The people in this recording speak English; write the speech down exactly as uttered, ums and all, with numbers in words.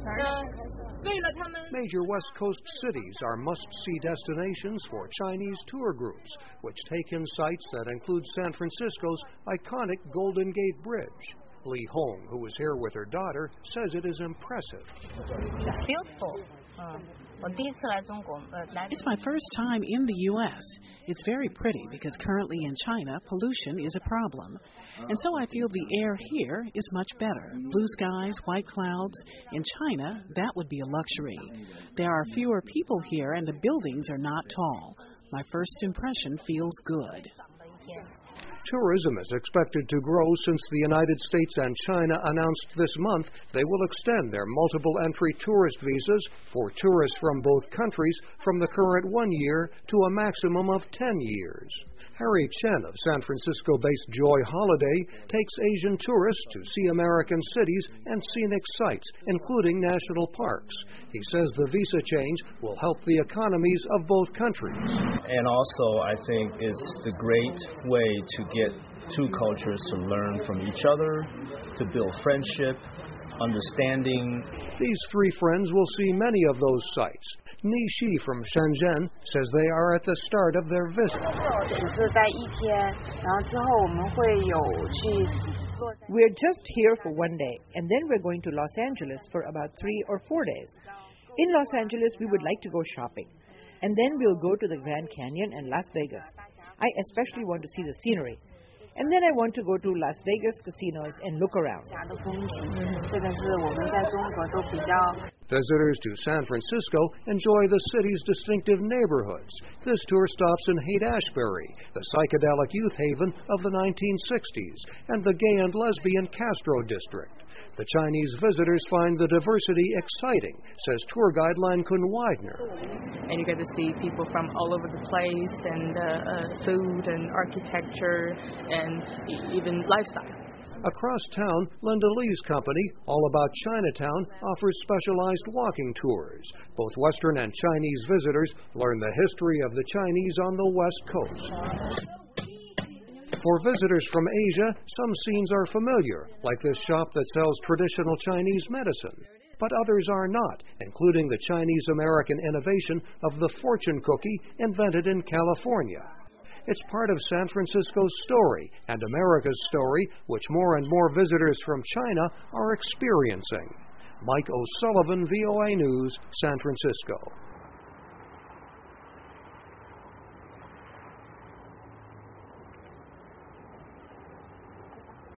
Major West Coast cities are must-see destinations for Chinese tour groups, which take in sites that include San Francisco's iconic Golden Gate Bridge. Li Hong, who is here with her daughter, says it is impressive. It's beautiful. Uh, It's my first time in the U S It's very pretty because currently in China, pollution is a problem. And so I feel the air here is much better. Blue skies, white clouds. In China, that would be a luxury. There are fewer people here and the buildings are not tall. My first impression feels good. Tourism is expected to grow since the United States and China announced this month they will extend their multiple entry tourist visas for tourists from both countries from the current one year to a maximum of ten years. Harry Chen of San Francisco-based Joy Holiday takes Asian tourists to see American cities and scenic sites, including national parks. He says the visa change will help the economies of both countries. And also, I think it's the great way to get two cultures to learn from each other, to build friendship, understanding. These three friends will see many of those sites. Ni Shi from Shenzhen says they are at the start of their visit. We're just here for one day, and then we're going to Los Angeles for about three or four days. In Los Angeles, we would like to go shopping, and then we'll go to the Grand Canyon and Las Vegas. I especially want to see the scenery. And then I want to go to Las Vegas casinos and look around. Visitors to San Francisco enjoy the city's distinctive neighborhoods. This tour stops in Haight-Ashbury, the psychedelic youth haven of the nineteen sixties, and the gay and lesbian Castro district. The Chinese visitors find the diversity exciting, says tour guide Lan Kun Widener. And you get to see people from all over the place, and uh, uh, food and architecture and even lifestyle. Across town, Linda Lee's company, All About Chinatown, offers specialized walking tours. Both Western and Chinese visitors learn the history of the Chinese on the West Coast. For visitors from Asia, some scenes are familiar, like this shop that sells traditional Chinese medicine. But others are not, including the Chinese-American innovation of the fortune cookie invented in California. It's part of San Francisco's story and America's story, which more and more visitors from China are experiencing. Mike O'Sullivan, V O A News, San Francisco.